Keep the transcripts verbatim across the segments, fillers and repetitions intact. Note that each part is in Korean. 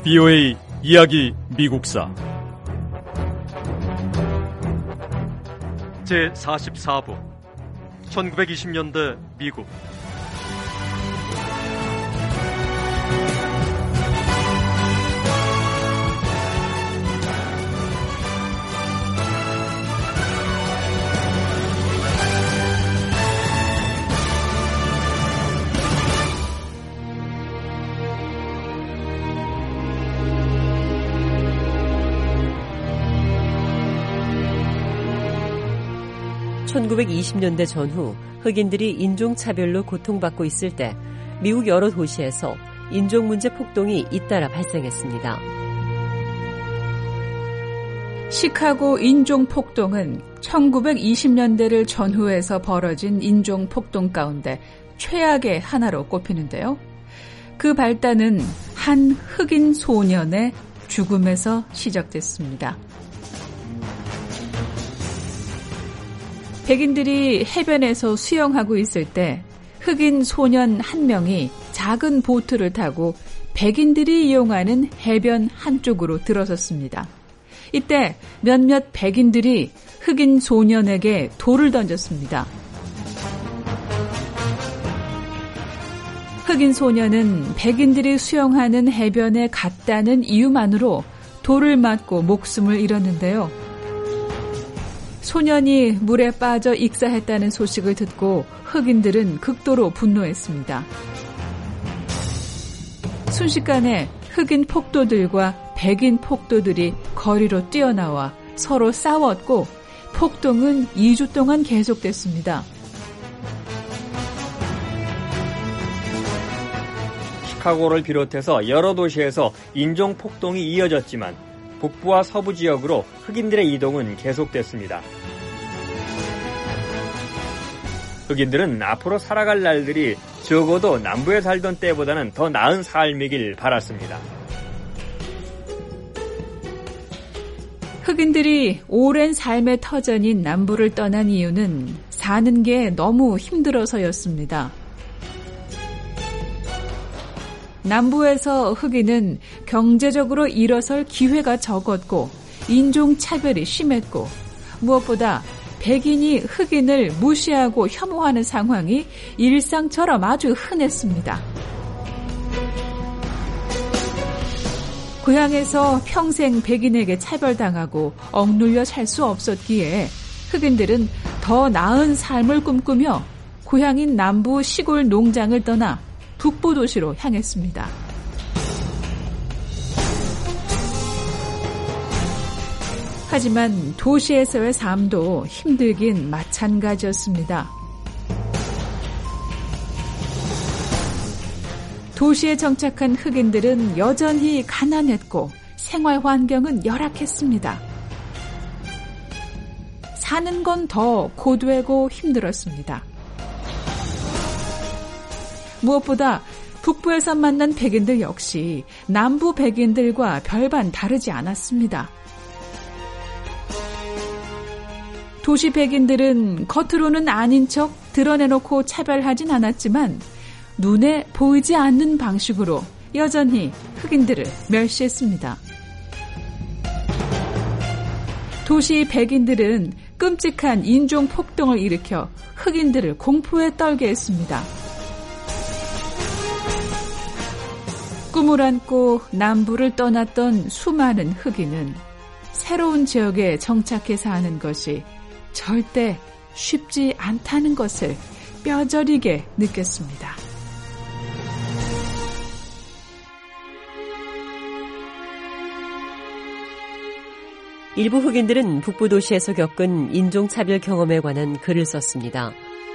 비오에이 이야기 미국사 제사십사 부 천구백이십 년대 미국. 천구백이십 년대 전후 흑인들이 인종차별로 고통받고 있을 때 미국 여러 도시에서 인종문제 폭동이 잇따라 발생했습니다. 시카고 인종폭동은 천구백이십 년대를 전후해서 벌어진 인종폭동 가운데 최악의 하나로 꼽히는데요. 그 발단은 한 흑인 소년의 죽음에서 시작됐습니다. 백인들이 해변에서 수영하고 있을 때 흑인 소년 한 명이 작은 보트를 타고 백인들이 이용하는 해변 한쪽으로 들어섰습니다. 이때 몇몇 백인들이 흑인 소년에게 돌을 던졌습니다. 흑인 소년은 백인들이 수영하는 해변에 갔다는 이유만으로 돌을 맞고 목숨을 잃었는데요. 소년이 물에 빠져 익사했다는 소식을 듣고 흑인들은 극도로 분노했습니다. 순식간에 흑인 폭도들과 백인 폭도들이 거리로 뛰어나와 서로 싸웠고 폭동은 이 주 동안 계속됐습니다. 시카고를 비롯해서 여러 도시에서 인종폭동이 이어졌지만 북부와 서부 지역으로 흑인들의 이동은 계속됐습니다. 흑인들은 앞으로 살아갈 날들이 적어도 남부에 살던 때보다는 더 나은 삶이길 바랐습니다. 흑인들이 오랜 삶의 터전인 남부를 떠난 이유는 사는 게 너무 힘들어서였습니다. 남부에서 흑인은 경제적으로 일어설 기회가 적었고 인종차별이 심했고 무엇보다 백인이 흑인을 무시하고 혐오하는 상황이 일상처럼 아주 흔했습니다. 고향에서 평생 백인에게 차별당하고 억눌려 살 수 없었기에 흑인들은 더 나은 삶을 꿈꾸며 고향인 남부 시골 농장을 떠나 북부 도시로 향했습니다. 하지만 도시에서의 삶도 힘들긴 마찬가지였습니다. 도시에 정착한 흑인들은 여전히 가난했고 생활 환경은 열악했습니다. 사는 건 더 고되고 힘들었습니다. 무엇보다 북부에서 만난 백인들 역시 남부 백인들과 별반 다르지 않았습니다. 도시 백인들은 겉으로는 아닌 척 드러내놓고 차별하진 않았지만 눈에 보이지 않는 방식으로 여전히 흑인들을 멸시했습니다. 도시 백인들은 끔찍한 인종 폭동을 일으켜 흑인들을 공포에 떨게 했습니다. 꿈을 안고 남부를 떠났던 수많은 흑인은 새로운 지역에 정착해 사는 것이 절대 쉽지 않다는 것을 뼈저리게 느꼈습니다. 일부 흑인들은 북부 도시에서 겪은 인종차별 경험에 관한 글을 썼습니다.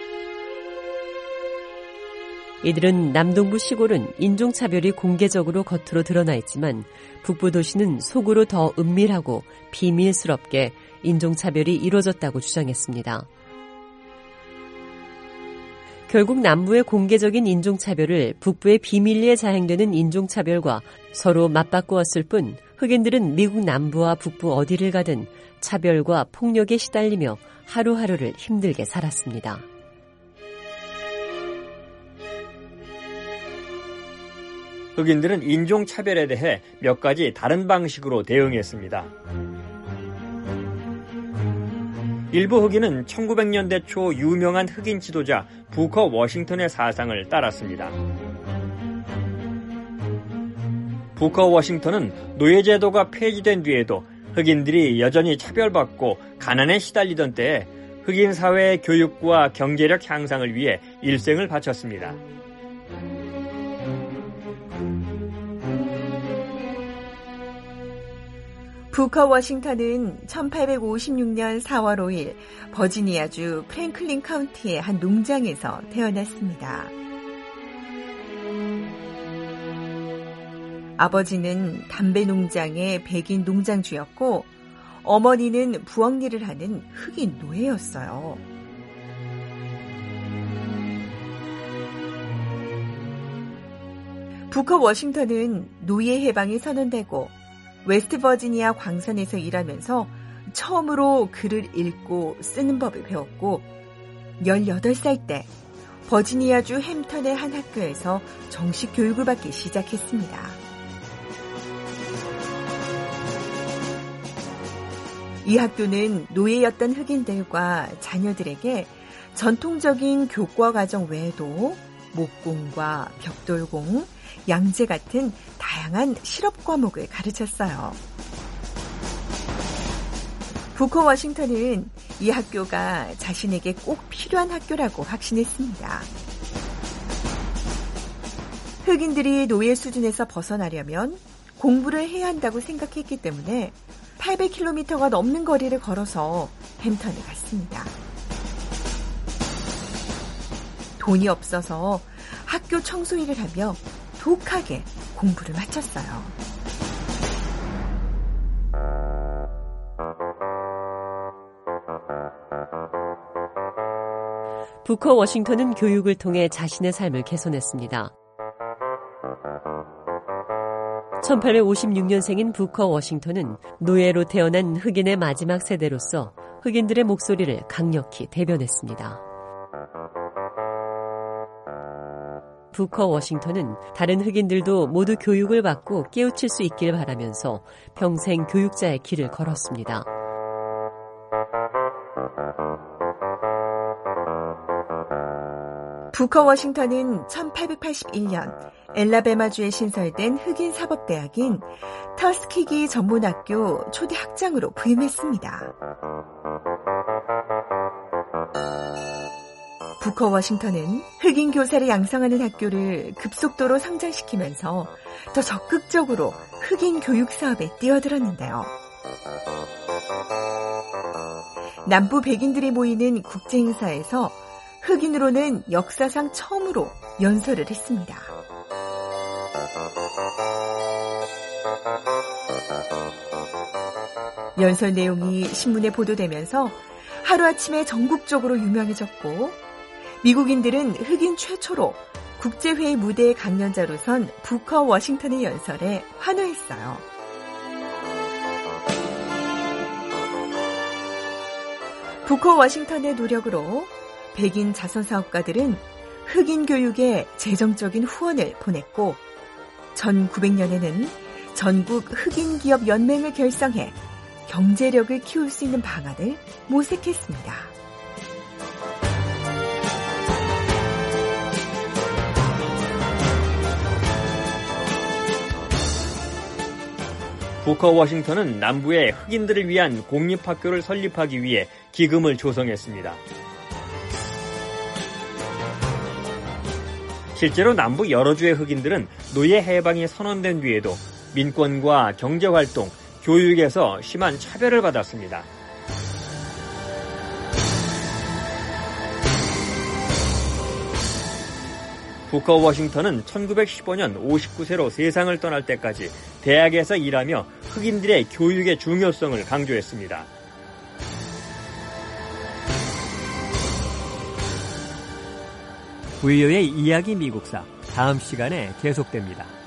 이들은 남동부 시골은 인종차별이 공개적으로 겉으로 드러나 있지만 북부 도시는 속으로 더 은밀하고 비밀스럽게 인종차별이 이루어졌다고 주장했습니다. 결국 남부의 공개적인 인종차별을 북부의 비밀리에 자행되는 인종차별과 서로 맞바꾸었을 뿐 흑인들은 미국 남부와 북부 어디를 가든 차별과 폭력에 시달리며 하루하루를 힘들게 살았습니다. 흑인들은 인종차별에 대해 몇 가지 다른 방식으로 대응했습니다. 일부 흑인은 천구백 년대 초 유명한 흑인 지도자 부커 워싱턴의 사상을 따랐습니다. 부커 워싱턴은 노예제도가 폐지된 뒤에도 흑인들이 여전히 차별받고 가난에 시달리던 때에 흑인 사회의 교육과 경제력 향상을 위해 일생을 바쳤습니다. 부커 워싱턴은 천팔백오십육 년 사월 오일 버지니아주 프랭클린 카운티의 한 농장에서 태어났습니다. 아버지는 담배 농장의 백인 농장주였고 어머니는 부엌 일을 하는 흑인 노예였어요. 부커 워싱턴은 노예 해방이 선언되고 웨스트 버지니아 광산에서 일하면서 처음으로 글을 읽고 쓰는 법을 배웠고 열여덟 살 때 버지니아주 햄턴의 한 학교에서 정식 교육을 받기 시작했습니다. 이 학교는 노예였던 흑인들과 자녀들에게 전통적인 교과 과정 외에도 목공과 벽돌공, 양재 같은 다양한 실업 과목을 가르쳤어요. 부커 워싱턴은 이 학교가 자신에게 꼭 필요한 학교라고 확신했습니다. 흑인들이 노예 수준에서 벗어나려면 공부를 해야 한다고 생각했기 때문에 팔백 킬로미터가 넘는 거리를 걸어서 햄턴에 갔습니다. 돈이 없어서 학교 청소 일을 하며 독하게 공부를 마쳤어요. 부커 워싱턴은 교육을 통해 자신의 삶을 개선했습니다. 천팔백오십육 년생인 부커 워싱턴은 노예로 태어난 흑인의 마지막 세대로서 흑인들의 목소리를 강력히 대변했습니다. 부커 워싱턴은 다른 흑인들도 모두 교육을 받고 깨우칠 수 있길 바라면서 평생 교육자의 길을 걸었습니다. 부커 워싱턴은 천팔백팔십일 년 엘라베마주에 신설된 흑인 사법대학인 터스키기 전문학교 초대 학장으로 부임했습니다. 부커 워싱턴은 흑인 교사를 양성하는 학교를 급속도로 성장시키면서 더 적극적으로 흑인 교육 사업에 뛰어들었는데요. 남부 백인들이 모이는 국제행사에서 흑인으로는 역사상 처음으로 연설을 했습니다. 연설 내용이 신문에 보도되면서 하루아침에 전국적으로 유명해졌고 미국인들은 흑인 최초로 국제회의 무대의 강연자로 선 부커 워싱턴의 연설에 환호했어요. 부커 워싱턴의 노력으로 백인 자선사업가들은 흑인 교육에 재정적인 후원을 보냈고 천구백 년에는 전국 흑인 기업 연맹을 결성해 경제력을 키울 수 있는 방안을 모색했습니다. 부커 워싱턴은 남부의 흑인들을 위한 공립학교를 설립하기 위해 기금을 조성했습니다. 실제로 남부 여러 주의 흑인들은 노예 해방이 선언된 뒤에도 민권과 경제활동, 교육에서 심한 차별을 받았습니다. 부커 워싱턴은 천구백십오 년 오십구 세로 세상을 떠날 때까지 대학에서 일하며 흑인들의 교육의 중요성을 강조했습니다. 부유의 이야기 미국사 다음 시간에 계속됩니다.